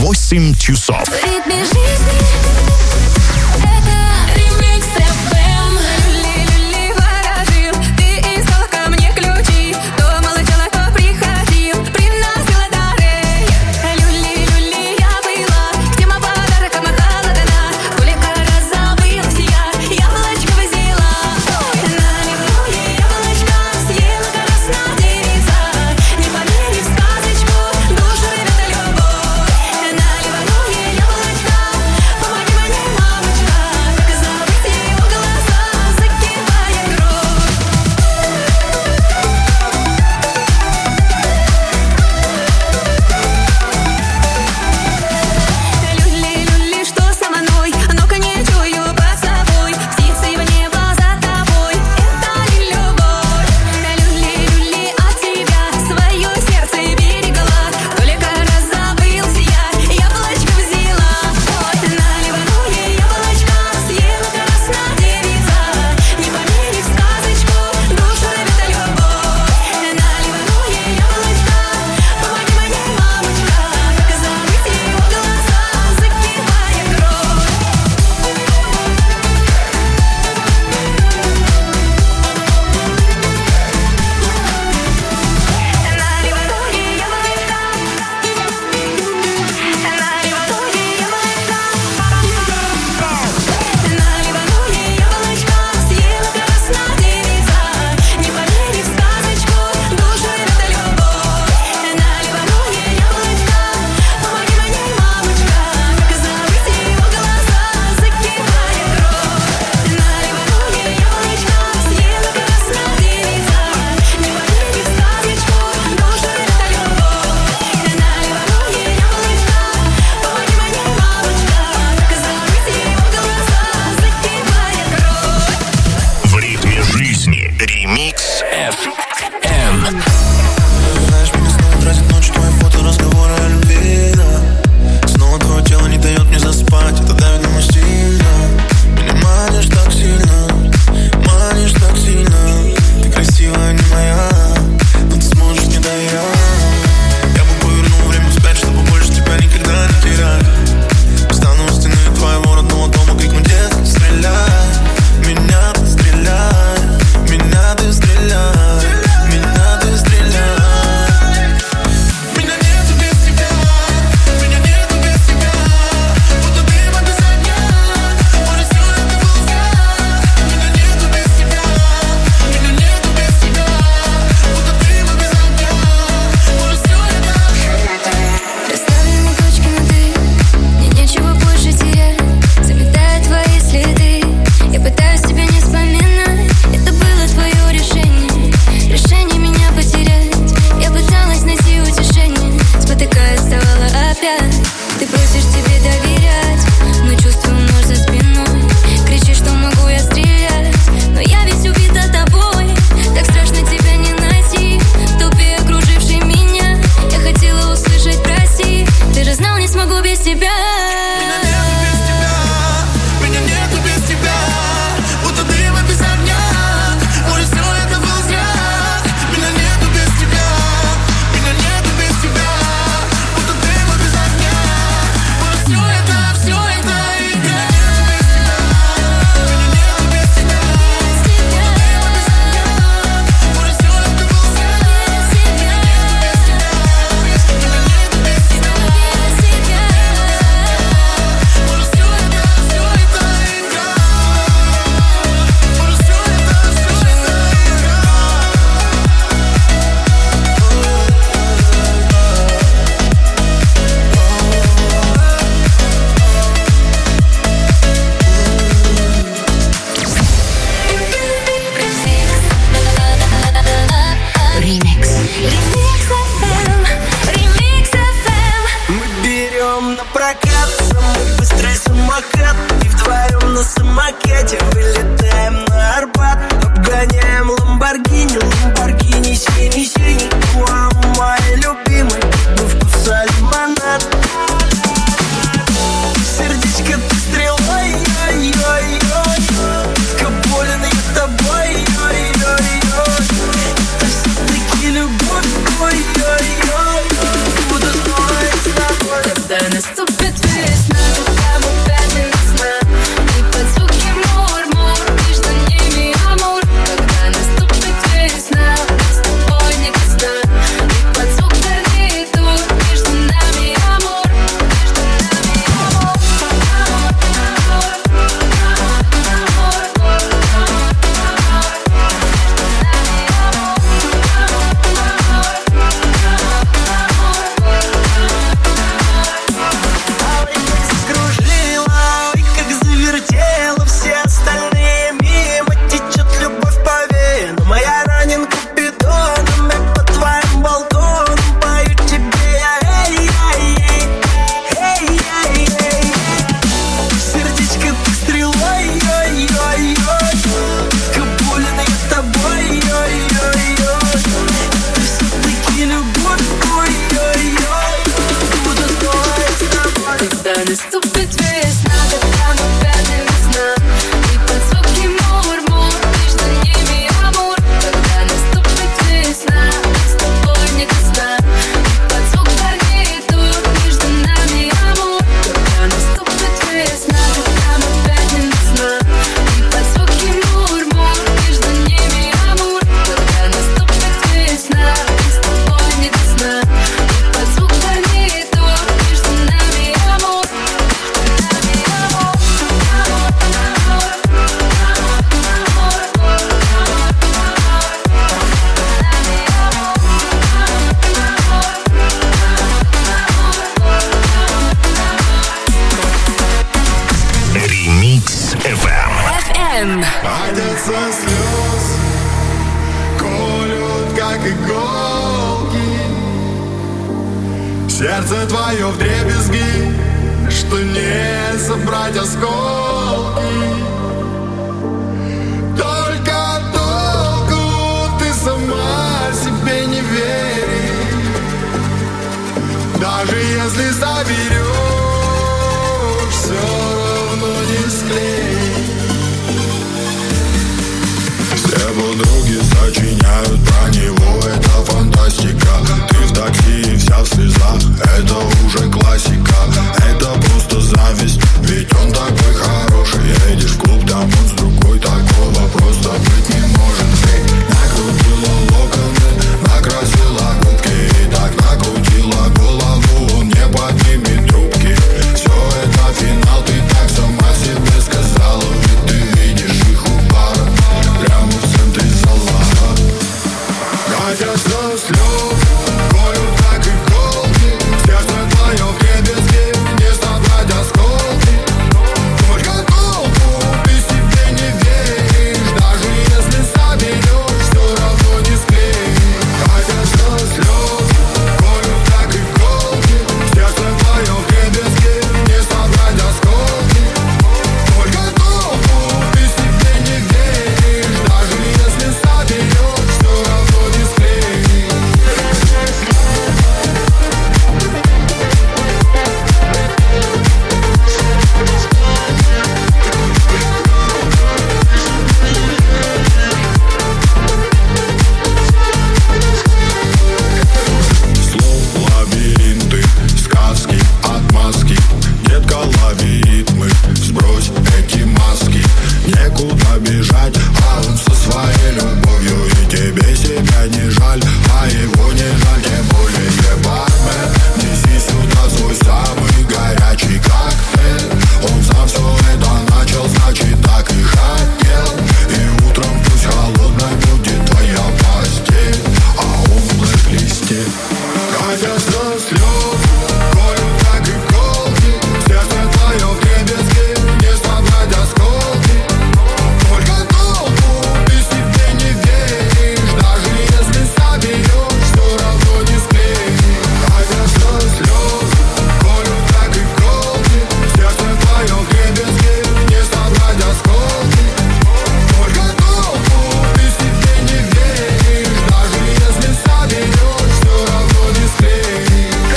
8 часов. самокате вылетаем на Арбат, обгоняем Ламборгини, Ламборгини синий-синий. Мои любимые, мы вкуса лимонад. Сердечко ты стрелой, ой-ой-ой, болен я тобой, ой-ой-ой. Это все-таки любовь, ой-ой-ой. Буду снова с тобой, когда наступит как иголки. Сердце твое вдребезги, что не собрать осколки. Только толку ты сама себе не веришь. Даже если соберешь, все равно не склеишь. Все подруги сочиняют про него, это фантастика. Ты в такси, вся в слезах, это уже классика. Это просто зависть, ведь он такой хороший. Едешь в клуб, там он с другой, такого просто быть не может. Ты накрутила локоны, накрасила губки и так накрутила голову, он не поднимет трубки. Все это финал, ты так сама себе сказала, ведь ты видишь их у бара, прямо в центре зала. Катятся слез, колют так иголки. Сердце твое вдребезги, не собрать осколки. Только толку ты себе не веришь. Даже если соберешь, все равно не склеишь. Катятся слез, колют так иголки. Сердце твое вдребезги, не собрать осколки. Только толку ты себе не веришь. Даже если соберешь, все равно не склеишь. Слов лабиринты, сказки, отмазки. Детка, лови ритмы, сбрось эти маски. Некуда бежать, а он со своей любовью. И тебе себя не жаль, а его не жаль. Тем более бармен, неси сюда свой самый горячий коктейль. Он сам все это начал, значит так и хотел. И утром пусть холодной будет твоя постель, а он в блэк-листе. Катятся слез, колют так иголки. Сердце твое вдребезги, не собрать осколки. Только толку ты себе не веришь. Даже если соберешь, все равно не склеишь. Катятся слез, колют так иголки. Сердце твое вдребезги, не собрать осколки. Только толку ты себе не веришь. Даже если соберешь, все равно не склеишь.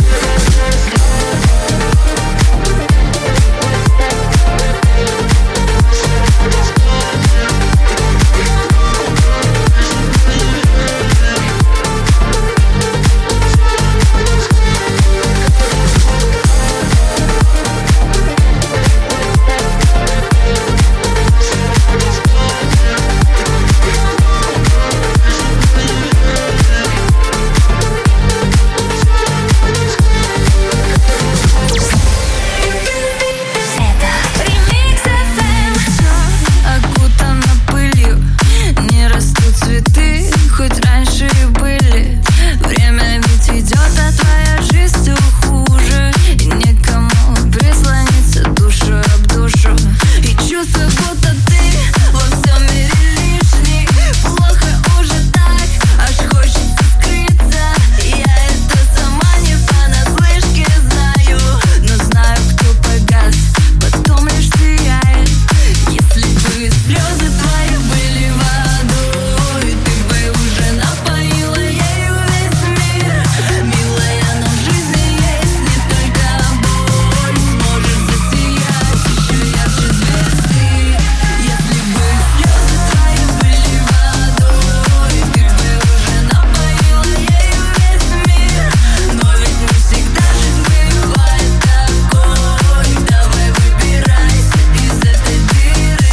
Ремикс FM. Всё окутано пылью, не растут цветы, хоть раньше и были. Время ведь идет, а твоя жизнь все хуже. И некому прислониться душу об душу. И чувство, будто ты во всем мире лишний. Плохо уже так, аж хочется скрыться. Я это сама не понаслышке знаю, но знаю, кто погас, потом лишь сияет. Если бы слезы твои были водой, ты бы уже напоила ею весь мир. Милая, но в жизни есть не только боль. Сможешь засиять еще ярче звезды. Если бы слезы твои были водой, ты бы уже напоила ею весь мир. Но ведь не всегда жизнь бывает такой. Давай выбирайся из этой дыры.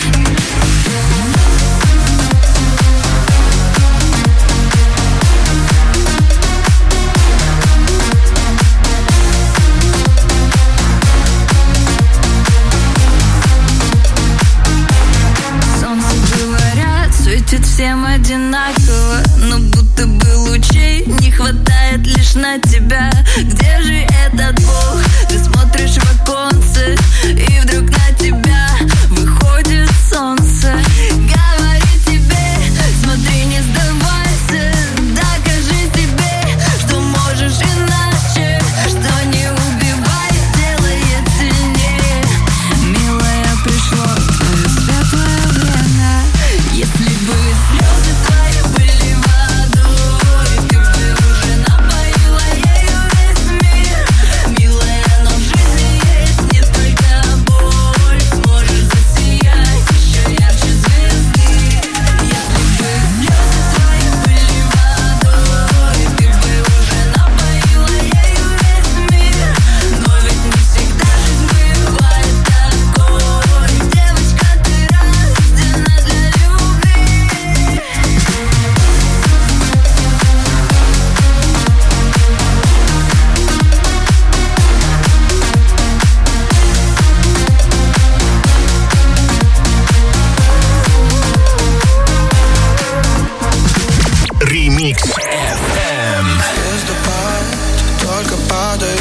Солнце, говорят, светит всем одинаково, но будто бы лучей не хватает лишь на тебя. Где же этот Бог? Ты смотришь в оконце, и вдруг на тебя выходит солнце. Говорит тебе, смотри, не сдавайся, да.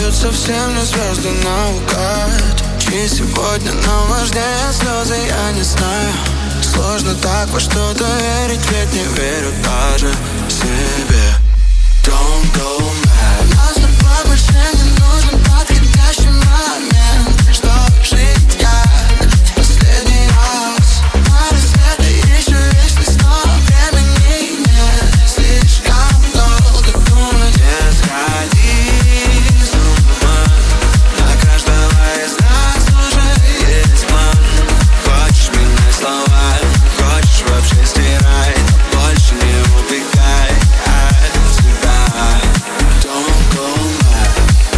падают совсем не звезды наугад. Чьи сегодня нам важнее слезы, я не знаю. Сложно так во что-то верить, ведь не верю даже себе. Don't go mad. Нам с тобой больше не нужен подходящий момент, чтобы жить как в последний раз. На рассвете еще вечность, но времени нет. Слишком долго думать. Не сходи с ума, на каждого из нас уже есть план. Хочешь менять слова, хочешь вообще стирай, больше не убегай от себя. Don't go mad.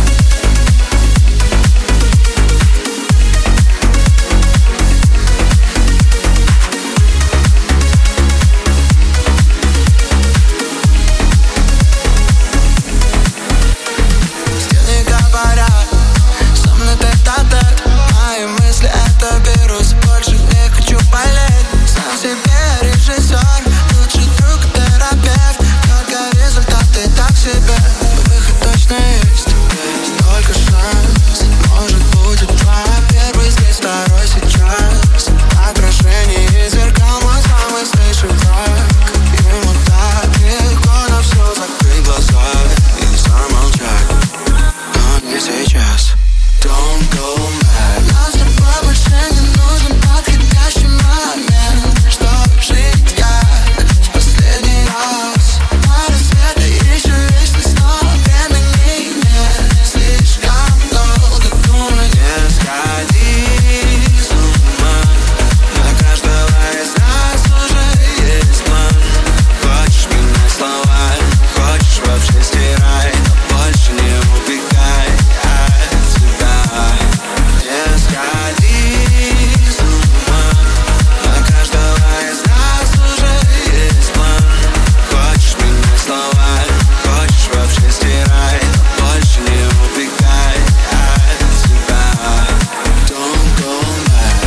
Стены говорят, со мной тет-а-тет. Мои мысли это вирус, больше не хочу болеть. Сам себе режиссер, лучший друг, терапевт. Только результаты так себе, но выход точно есть. Есть только шанс, может будет два. Первый здесь, второй сейчас. Отражение зеркал, мой самый злейший враг. Ему так легко на все закрыть глаза и замолчать, но не сейчас. Don't go mad. Нам с тобой больше не нужен подходящий момент, чтобы жить как в последний раз. На рассвете еще вечность, но времени нет. Слишком долго думать. Не сходи с ума, на каждого из нас уже есть план. Хочешь менять слова, хочешь вообще стирай, больше не убегай от себя. Не сходи с ума, на каждого из нас уже есть план. Хочешь менять слова, хочешь вообще стирай, больше не убегай от себя. Don't go mad.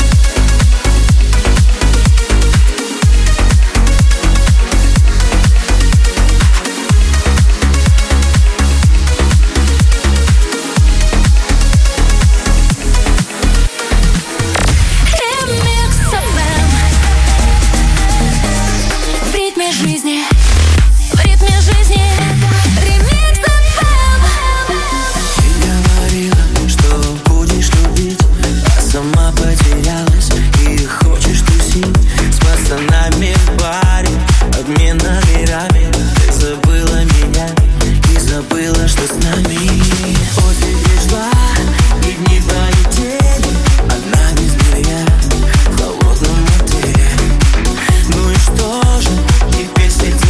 Ремикс FM. В ритме жизни, в ритме жизни. Ремикс FM. Ты говорила, что будешь любить, а сама потерялась и хочешь тусить с пацанами в баре, обмен номерами. Ты забыла меня и забыла, что с нами. Осень пришла, и дни полетели, одна без меня в холодном мотеле. Ну и что же, теперь с этим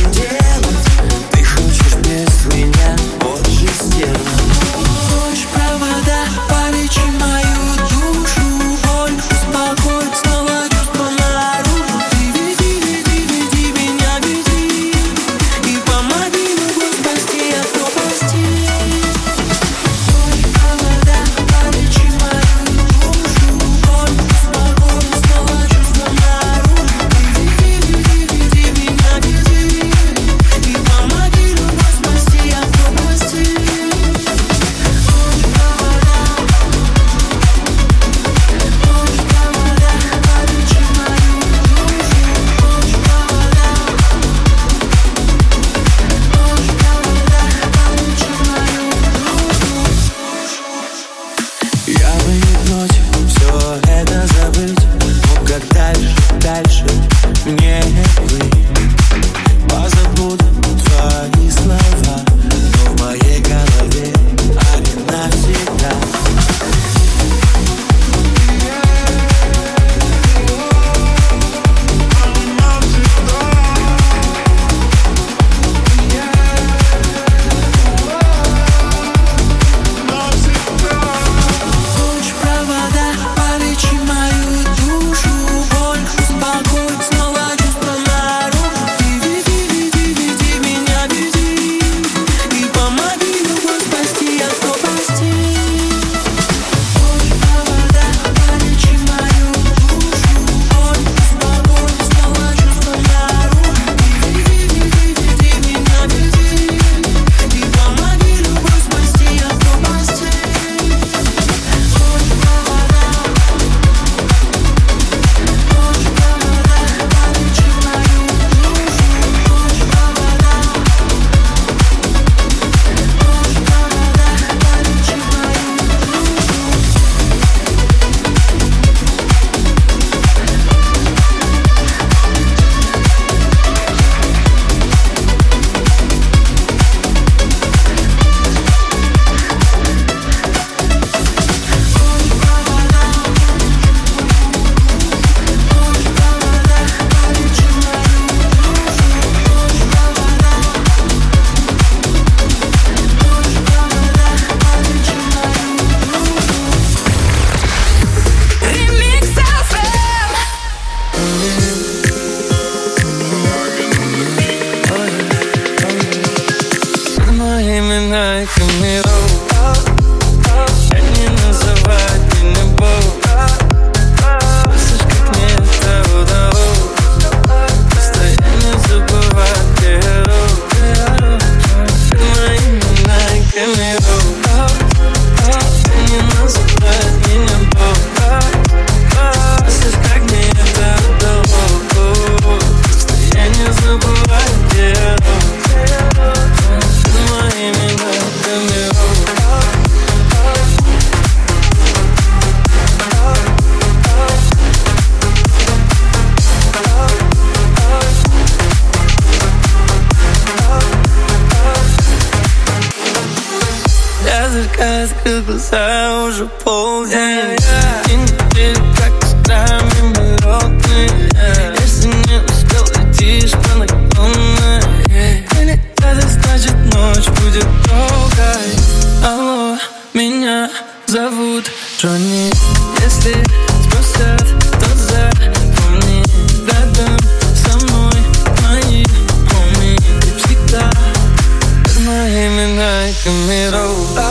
закрыл глаза, уже полдень. И неделю как искра мимолетный. Если не успел, летишь по наклонной. Или это значит ночь будет долгой. Алло, меня зовут Джонни. Если спросят, то запомни. Рядом со мной мои хоми. Ты всегда под моими найками роу.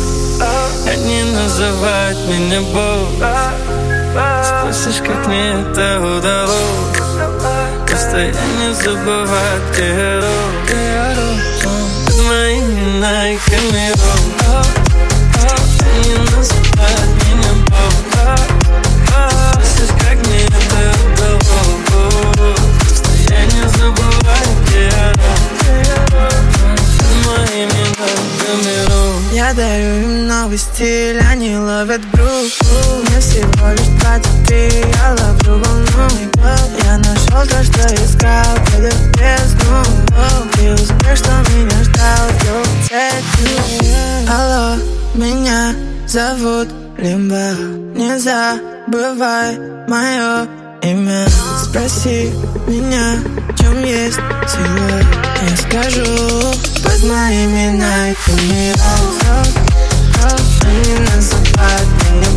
Они называют меня Бог. Спросишь, как мне это удалось. Постоянно забывать, где я рос. Под моими найками роу. Они называют меня Бог. Спросишь, как мне это удалось. Постоянно забывать, где я рос. Под моими найками роу. Я дарю им новый стиль, они ловят грув. Мне всего лишь 23, я ловлю волну. Я нашел то, что искал, пройдя в бездну. Ты успех, что меня ждал, сделал цепью. Алло, меня зовут Лимба. Не забывай мое имя. Спроси меня, в чем есть сила. Я скажу, под моими найками роз. Они называют меня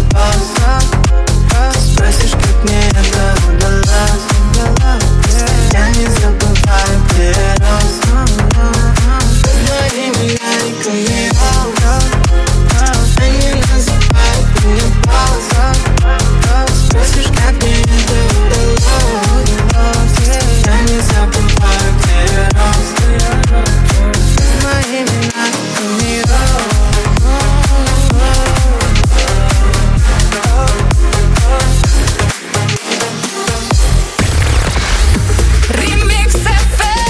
босс. Спросишь, как мне это удалось. Я не забываю, где я рос. Под моими найками роз. Они называют меня босс. Спросишь, как мне это удалось. Я не забываю, где я рос. Под моими найками роз. Remix FM.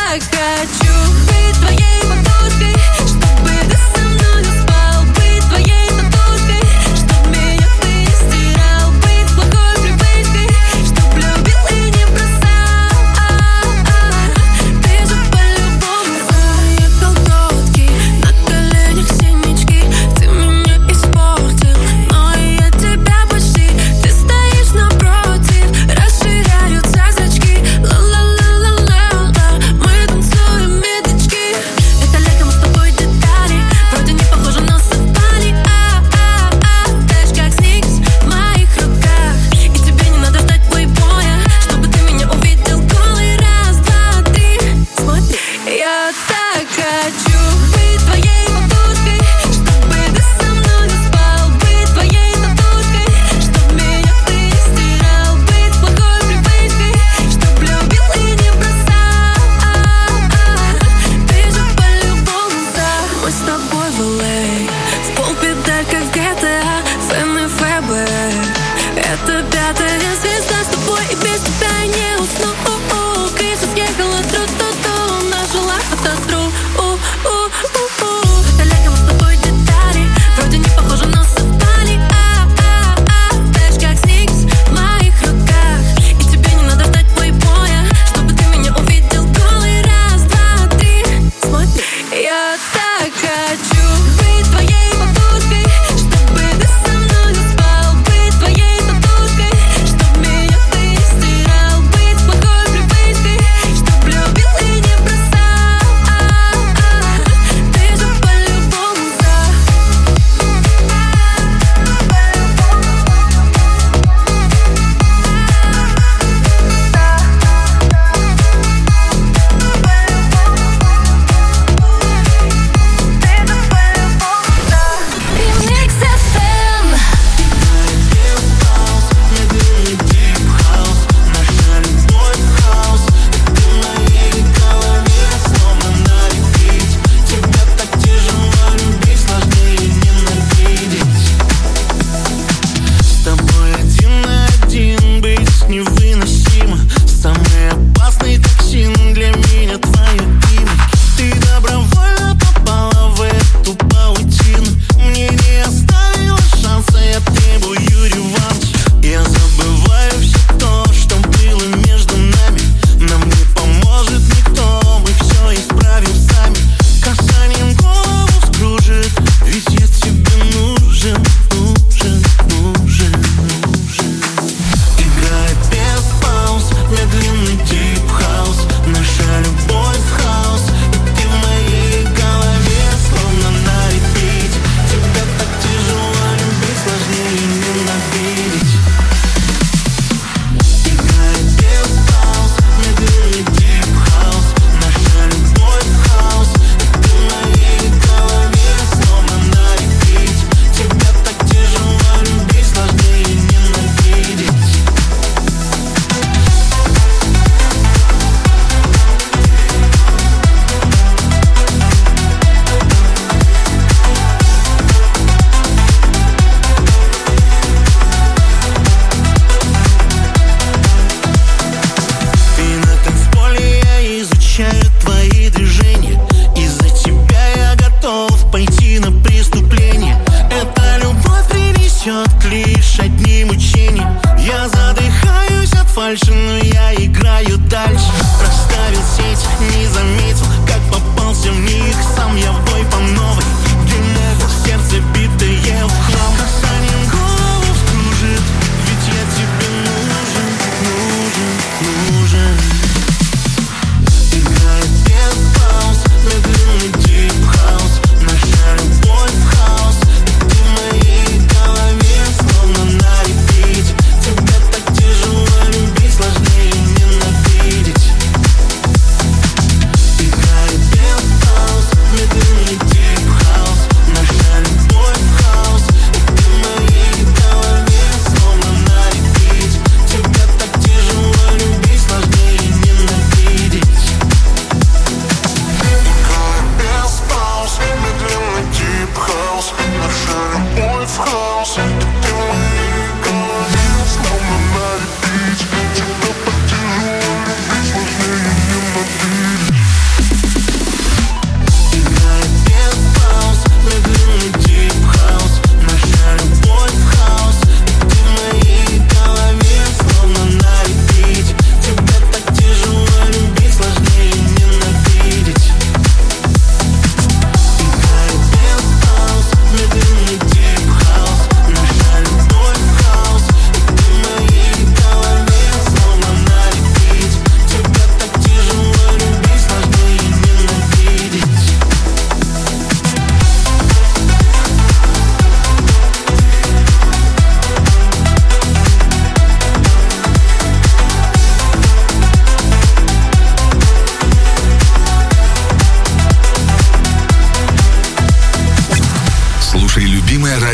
так хочу быть твоей подушкой, чтобы ты со мною спал, быть твоей подушкой, чтоб меня ты не стирал, быть плохой привычкой, чтоб любил и не бросал. Ты же по-любому мои колготки, на коленях синячки, ты меня испортил, но я тебя почти, ты стоишь напротив, расширяются зрачки, ла-ла-ла-ла-ла-ла, мы танцуем медлячки.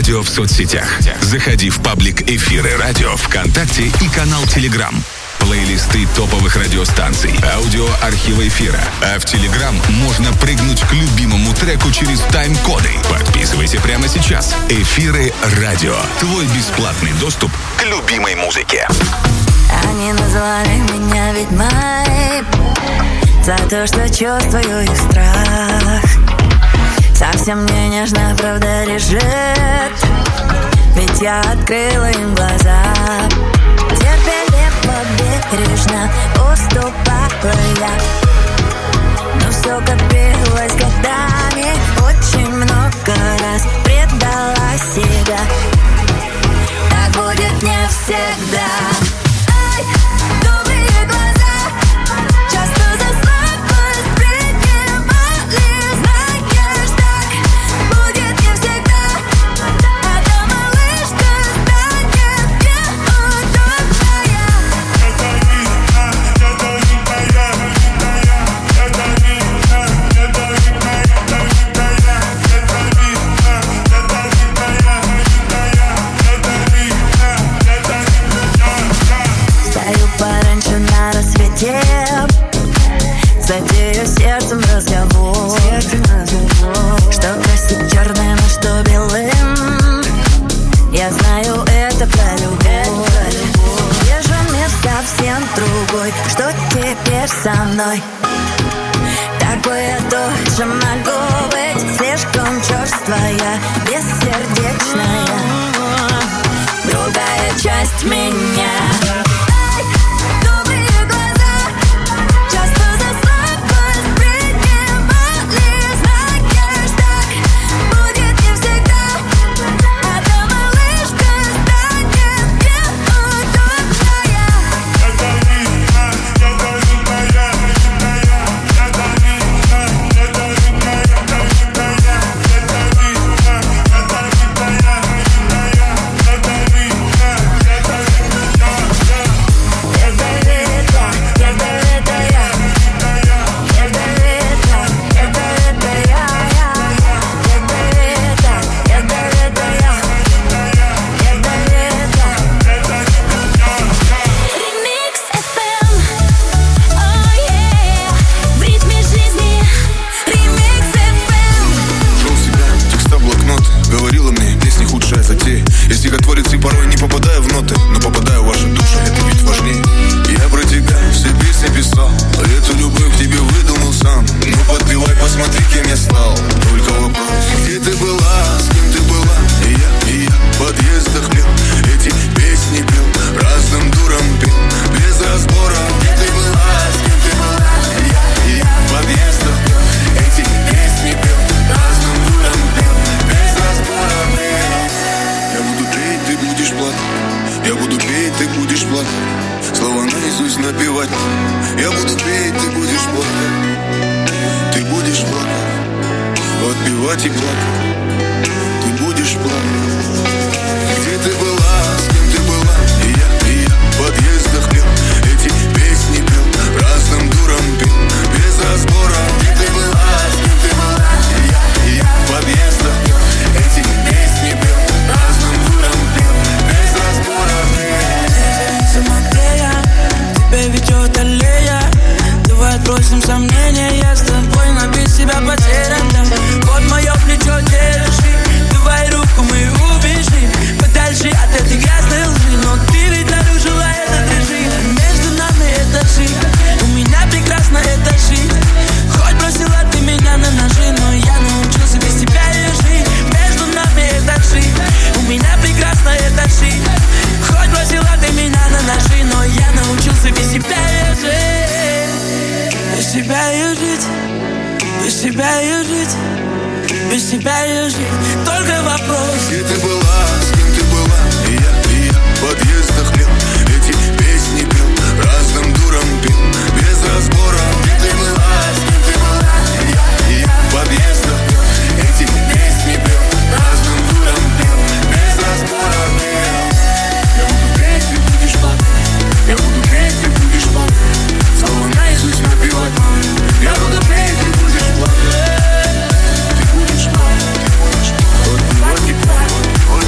радио в соцсетях. Заходи в паблик Эфиры радио ВКонтакте и канал Телеграм. Плейлисты топовых радиостанций, аудиоархива эфира. А в Телеграм можно прыгнуть к любимому треку через тайм-коды. Подписывайся прямо сейчас. Эфиры радио. Твой бесплатный доступ к любимой музыке. Они назвали меня ведьмой за то, что чувствую их страх. Совсем не нежно, правда, лежит, ведь я открыла им глаза. Терпеливо, бережно уступала я, но все копилось годами. Очень много раз предала себя. Так будет не всегда. Ай, добрые глаза часто за слабость принимали. Знаешь, так будет не всегда. А та малышка станет неудобная. Стою пораньше на рассвете, затею сердцем разговор, что красить черным, а что белым. Я знаю это про любовь. Вижу мир совсем другой, что теперь со мной. Такой я тоже могу быть, слишком черствая, бессердечная, другая часть меня. Ай, добрые глаза часто за слабость принимали. Знаешь, так будет не всегда. А та малышка станет неудобная. Ремикс FM, oh yeah, в ритме жизни. Ремикс FM. Шел себя, текста блокнот. Говорила мне, песни худшая затея. Я стихотворец и порой не попадаю в ноты, но попадаю в ваши души, это ведь важнее. Я про тебя все песни писал, а эту любовь тебе выдумал сам. Ну подпевай, посмотри, кем я стал. Только вопрос, где ты была, с кем ты была? И я в подъездах пел, эти песни пел, разным дурам пел, без разбора. Где ты была, с кем ты была? И я в подъездах пел, эти песни пел, разным дурам пел, без разбора. Я буду петь, ты будешь плакать. Я буду петь, ты будешь плакать. Слова наизусть напевать. Я буду петь, ты будешь плакать. Ты будешь плакать. Подпевать и плакать. Ты будешь плакать. Где ты была, с кем ты была? И я в подъездах пел, эти песни пел, разным дурам пел, без разбора. Где ты была, с кем ты была? И я в подъездах пел, эти песни пел, разным дурам пел, без разбора. Самотея, тебя ведет аллея. Давай отбросим сомнения, я с тобой, но без себя потерян. Вот мое плечо держи, давай руку мы убежим подальше от этой грязной лжи. Но ты ведь нарушила этот режим. Между нами этажи, у меня прекрасно это жить. Хоть бросила ты меня на ножи, но я научился без тебя жить. Между нами этажи, у меня прекрасно это жить. Хоть бросила ты меня на ножи, но я научился без тебя жить. Без тебя жить, без тебя жить, без тебя жить. Только вопрос, где ты была, с кем ты была? И я в подъездах пел, эти песни пел, разным дурам пел, без разбора. Где ты была, с кем ты была? И я в подъездах пел, эти песни пел, разным дурам пел, без разбора. Я буду петь, ты будешь плакать. Я буду петь, ты будешь плакать. Слова наизусть напевать. Я буду петь, ты будешь плакать. Ты будешь плакать, ты будешь плакать.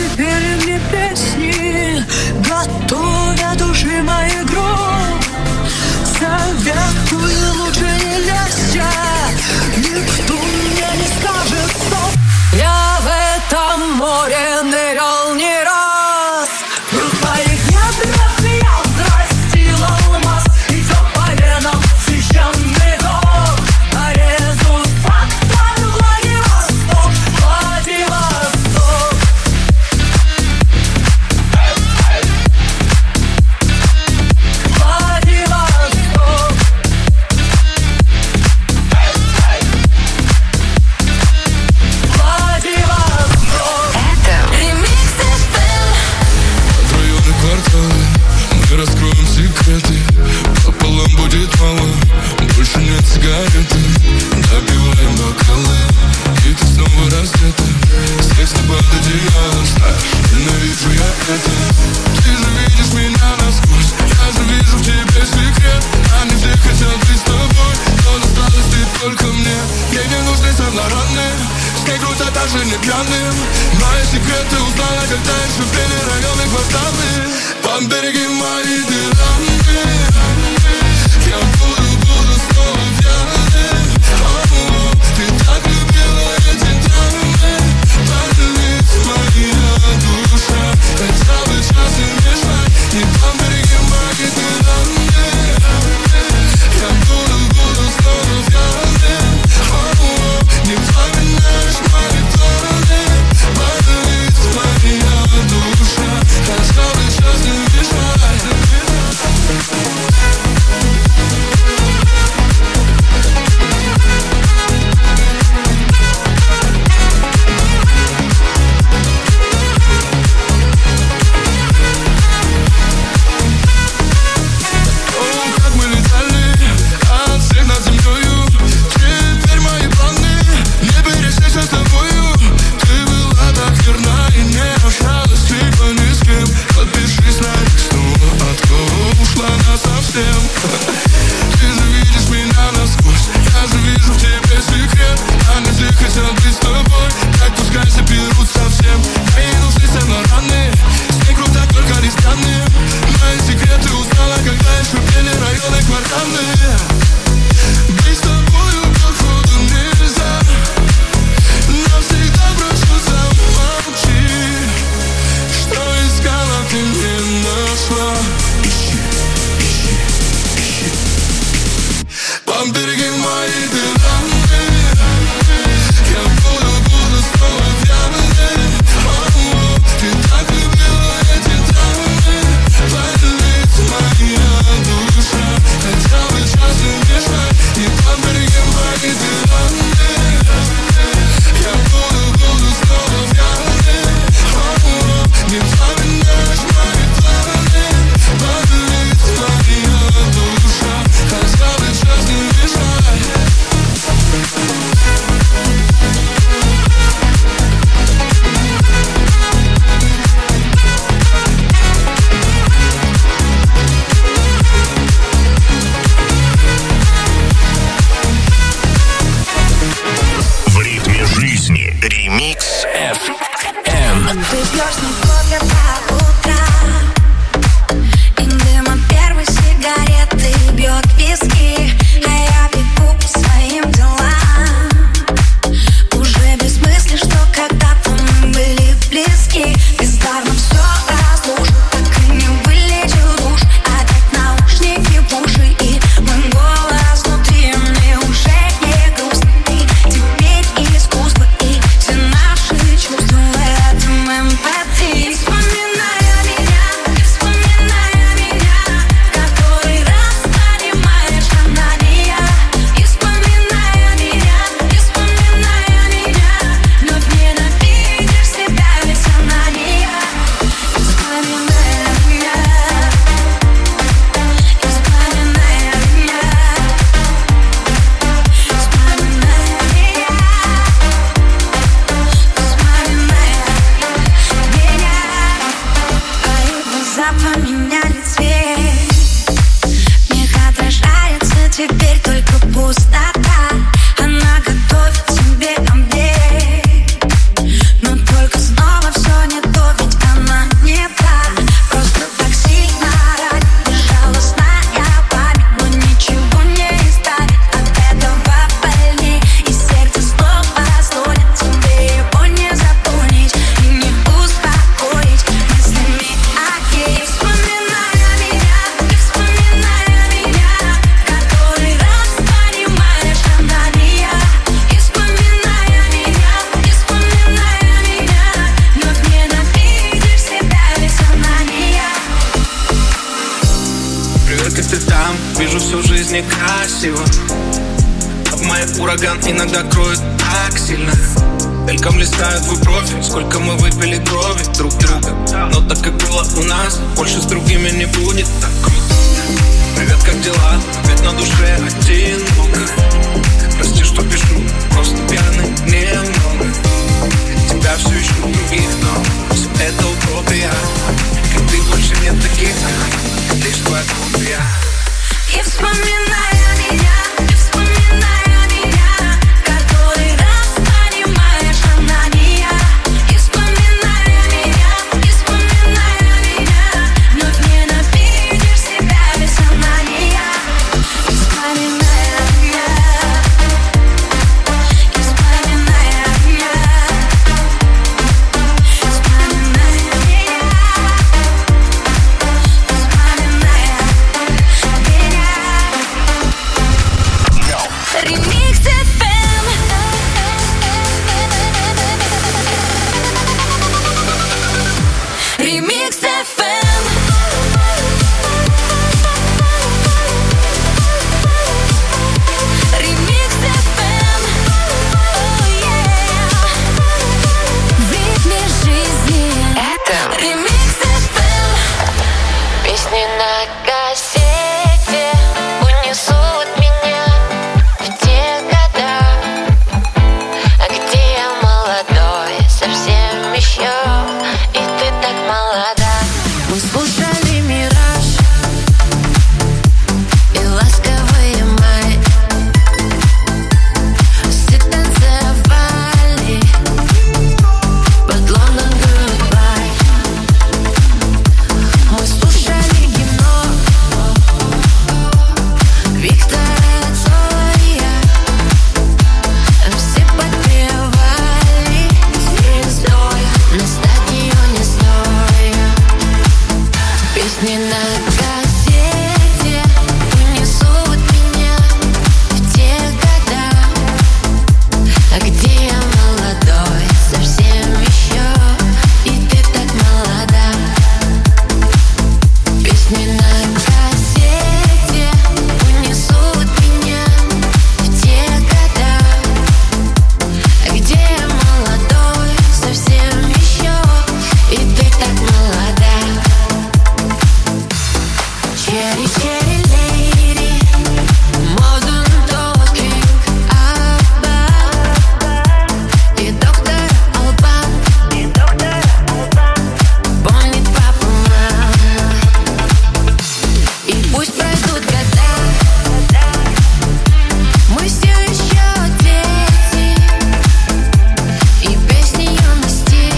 пели мне песни, готовя души моей гроб. Советую, лучше не лезь, никто мне не скажет стоп. Я в этом море нырял не раз. В твоих недрах я взрастил алмаз, идет по венам священный дом. Нарезу фактор Владивосток, Владивосток. Владивосток. Мы раскроем секреты, пополам будет мало, больше нет сигареты. Добиваем бокалы, и ты снова раздета. Секс под одеялом, знаешь, ненавижу я это. Ты же видишь меня насквозь, я же вижу в тебе секрет. Они все хотят быть с тобой, но досталось ты только мне. Мне не нужны самородны, с ней круто даже не пьяным. Мои секреты узнала, когда еще пели районы кварталы. Там береги мои дыранты, я буду снова пьяным. Ты так любила эти драмы, поделись моя душа, хотя бы час не мешай. И там береги мои дыранты, я буду снова пьяным. Не вспоминаешь мои планы, поделись моя душа, хотя бы час не мешай. Как мы летали от всех над землею, теперь мои планы не пересечься с тобою. Ты была так верна и не общалась типа ни с кем. Подпишись на них снова, от кого ушла насовсем. Ты же видишь меня насквозь, я же вижу в тебе секрет. Они все хотят быть с тобой, так пускай заберут совсем. Мои нужны самораны, с ней круто только ресторанные. Мои секреты узнала, когда еще пели районы квартальные. Быть с тобою походу нельзя, навсегда прошу замолчи. Что искала, ты не нашла. Ищи. Там береги мои дыранты, я буду снова пьяным. Ты так любила эти драмы, поделись моя душа, хотя бы час не мешай. И там береги мои дыранты, я буду снова пьяным. Не вспоминаешь мои планы, поделись моя душа, хотя бы час не мешай. В ритме жизни. Ремикс FM. Ты пьешь не кофе по утрам, и дым от первой сигареты бьет виски, а я бегу по своим делам. Уже без мысли, что когда-то мы были близки. Бездарно все разлушу, так и не вылечил душ. Опять наушники в уши, и мой голос внутри. Мне уже не грустно, и теперь искусство, и все наши чувства в этом эмпатии. Вспоминая меня, в который раз понимаешь, она жизни красиво, а в моей ураган иногда кроет так сильно. Мельком листаю твой профиль, сколько мы выпили крови друг друга. Но так как было у нас, больше с другими не будет так круто. Привет, как дела? Ведь на душе одиноко. Прости, что пишу, просто пьяный немного. Тебя все ищу других, но все это утопия. Как ты больше нет таких, лишь твоя копия. И вспоминая меня, и вспоминая меня, который раз понимаешь, она не я. И вспоминая меня, вновь ненавидишь себя, ведь она не я. И вспоминая меня, и вспоминая меня, вспоминая меня, вспоминая. Ремикс FM. Ремикс FM. Ремикс FM. Oh yeah. В ритме жизни. Это Ремикс FM. Песни на кассете унесут меня в те года, где я молодой, совсем еще, и ты так молода. Мы слушали «Мираж» и «Ласковый май». Все танцевали под London Goodbye. Мы слушали гимно Виктора Цоя. Все подпевали звездой на стадионе стоя. Песни на кассете унесут меня в те года, где я молодой, совсем еще, и ты так молода. Песни на кассете унесут меня в те года, где я молодой, совсем еще, и ты так молода. Cherry, cherry lady, modern talking about. И доктор Албан, помнит папу, мама. И пусть пройдут года, мы все еще дети, и песни юности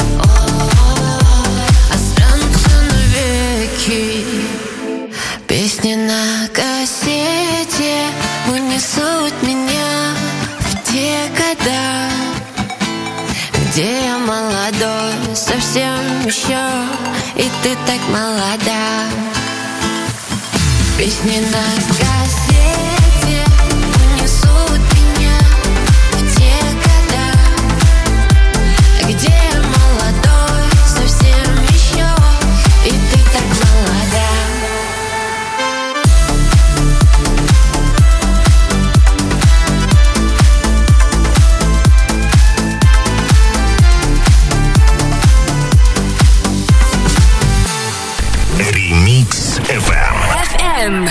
останутся навеки. Песни на кассете унесут меня в те года, где я молодой, совсем еще, и ты так молода. Песни на кассете унесут меня в те года, где я молодой, совсем еще, и ты так молода. Ремикс FM.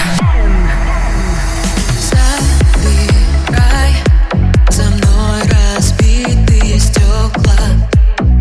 Забирай за мной разбитые стекла.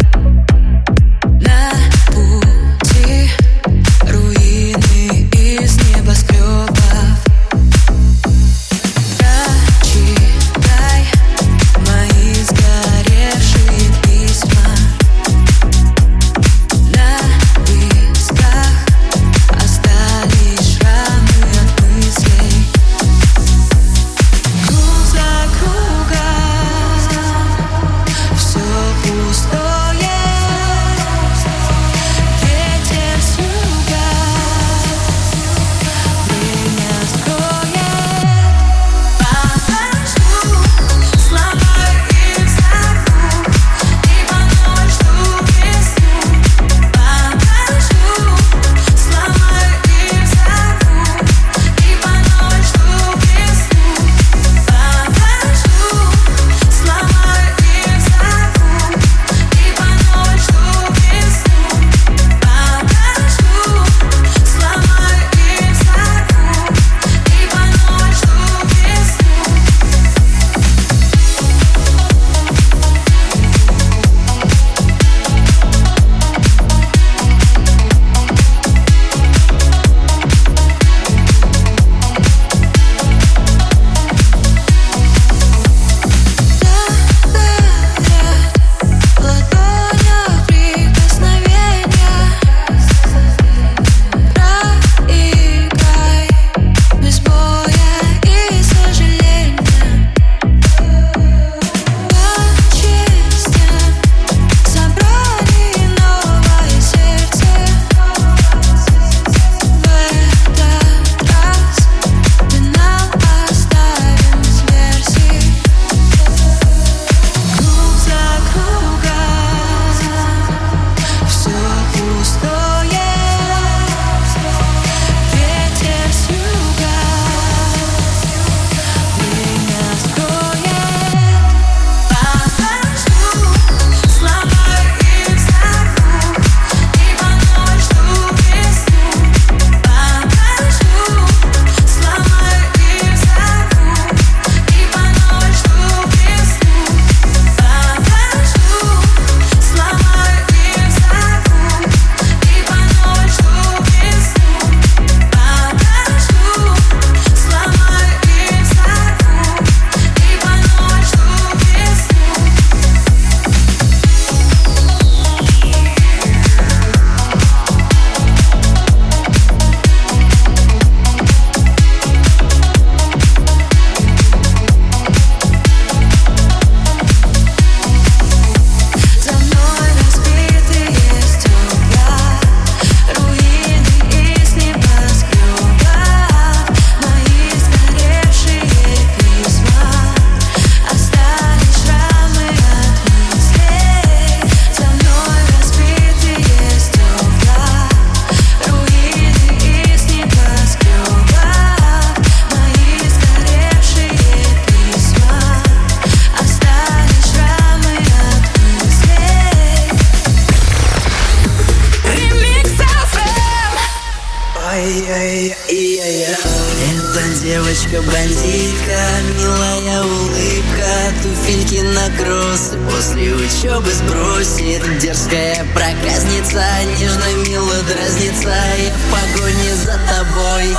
Эта девочка-бандитка, милая улыбка, туфельки на кроссы, после учебы сбросит. Дерзкая проказница, нежно мило дразнится, я в погоне за тобой.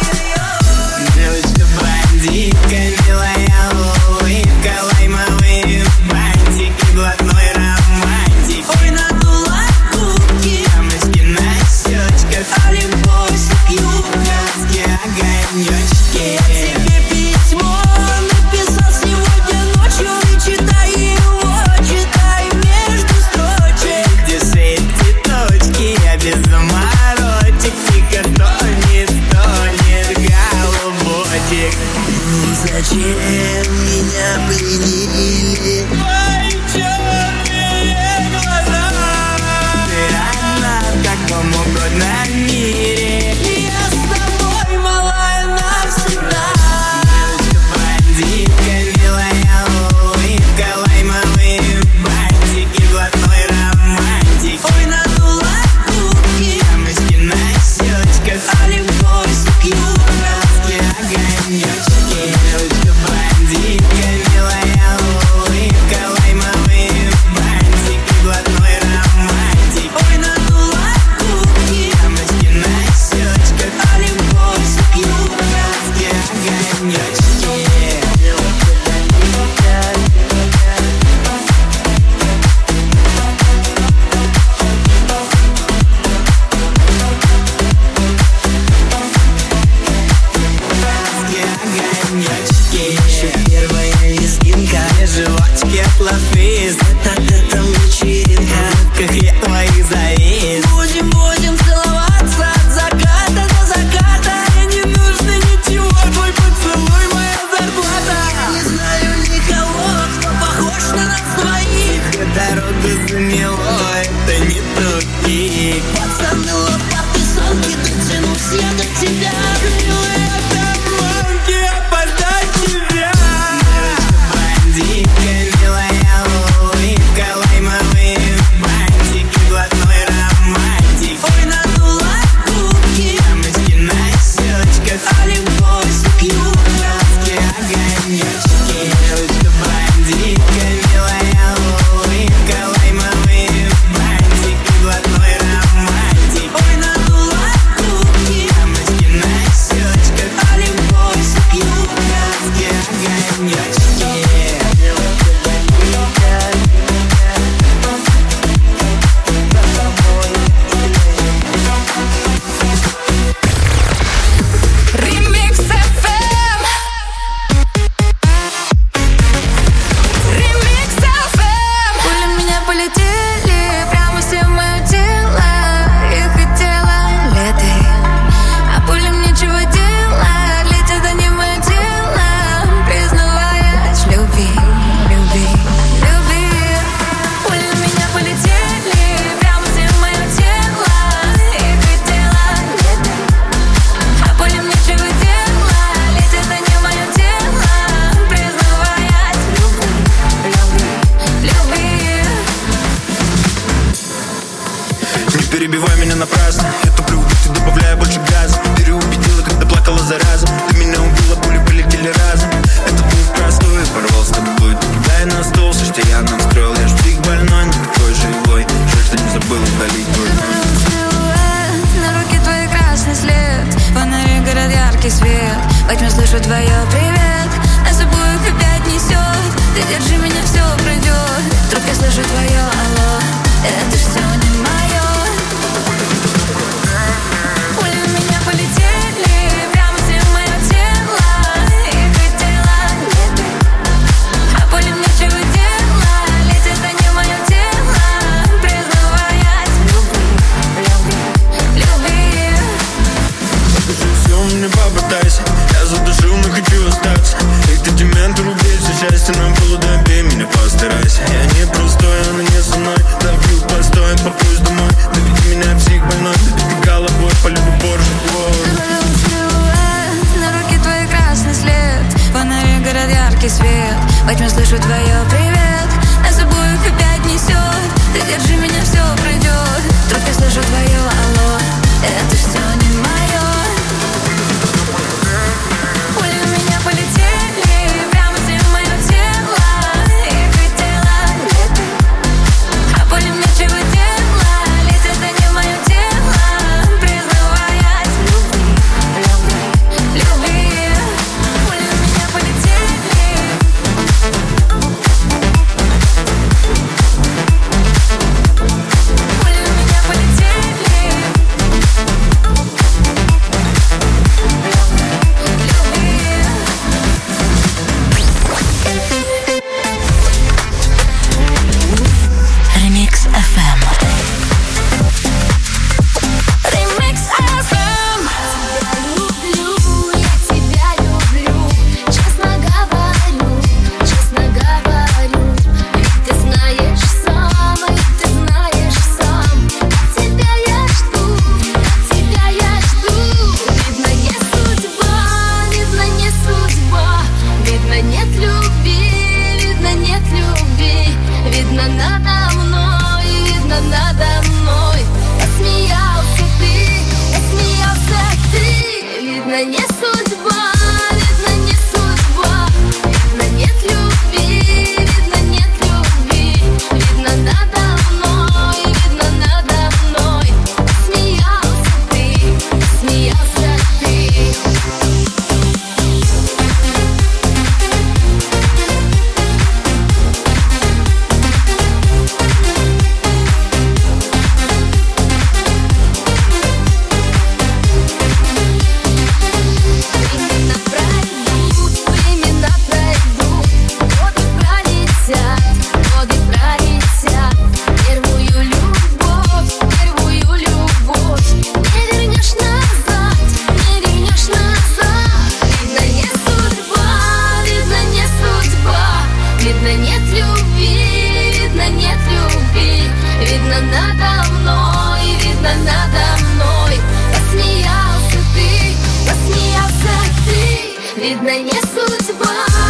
Девочка-бандитка, милая улыбка, лаймовые бантики, блатной романтик. Ой, надула губки, ямочки на щечках, олимпосик, юбки, огонечки. Я тебе письмо написал сегодня ночью, и читай его, читай между строчек. Где эти точки, я без заморочек, тихо тонет, голубочек. Зачем меня пленили твои черные глаза? Ты одна в каком угодно мире, я с тобой, малая, навсегда. Девочка-бандитка, милая улыбка, лаймовые бантики, блатной романтик. Ой, надула губки, ямочки на щечках, олимпосик, юбки, огонечки. Девочка-бандитка, милая улыбка, лаймовые бантики, блатной романтик. Ой, надула губки, ямочки на щечках, олимпосик, юбки, огонечки. Еще первая лезгинка, животики от лафиз. Это вечеринка, как я твоих завис. Будем целоваться от заката до заката. Мне не нужно ничего, твой поцелуй, моя зарплата. Не знаю никого, кто похож на нас двоих. Тебе дорогу замело, это не тупик. Пацаны, лопаты, сонки, дотянусь я до тебя. Милые обманки, опоздать тебя. Девочка-бандитка, милая улыбка, лаймовые бантики, блатной романтик. Ой, надула губки, ямочки на щечках, олимпосик, юбки, огонечки. Девочка-бандитка, милая улыбка, лаймовые бантики, блатной романтик. Ой, надула губки, ямочки на щечках, олимпосик, юбки, огонечки. Ремикс FM. Ремикс FM. Пули в меня полетели прямо все в мое тело. Я хотела летай, а пули мне чего делать? Летят они в мое тело, признаваясь в любви, любви, любви. Пули в меня полетели прямо все в мое тело. Я хотела летай, а пули мне чего делать? Летят они в мое тело, признаваясь в любви, любви, любви. Не перебивай меня напрасно, я туплю в бит и добавляю больше газа. Переубедила, когда плакала зараза. Ты меня убила, пули полетели разом. Это был простой, порвал с тобой. Ты кидай на стол, все, что я настроил. Я ж псих больной, не такой живой. Жаль, что не забыл удалить твой Силуэт, на руке твой красный след. Фонари горят яркий свет. Во тьме слышу твое привет. Нас обоих опять несет. Ты держи меня, все пройдет. Вдруг я слышу твое алло. Это все не мое. Пули в меня полетели прямо все в мое тело. Я хотела летай, а пули мне чего делать? Летят они в мое тело, признаваясь в любви, любви, любви. Покажи все, мне попытайся. Я задушил, но хочу остаться. И где менту рублей, все счастье нам было, добей меня, постарайся. Я не простой, она не со мной. Добью постой, попрусь домой. Доведи меня, псих больной. Добей головой, полюбу Порше. Силуэт, на руке твой красный след. Фонари горят яркий свет. Во тьме слышу твое привет. Нас обоих опять несет. Ты держи меня, все пройдет. Вдруг я слышу твое алло. Это все не мое. надо мной, видно надо мной. Посмеялся ты, видно не судьба.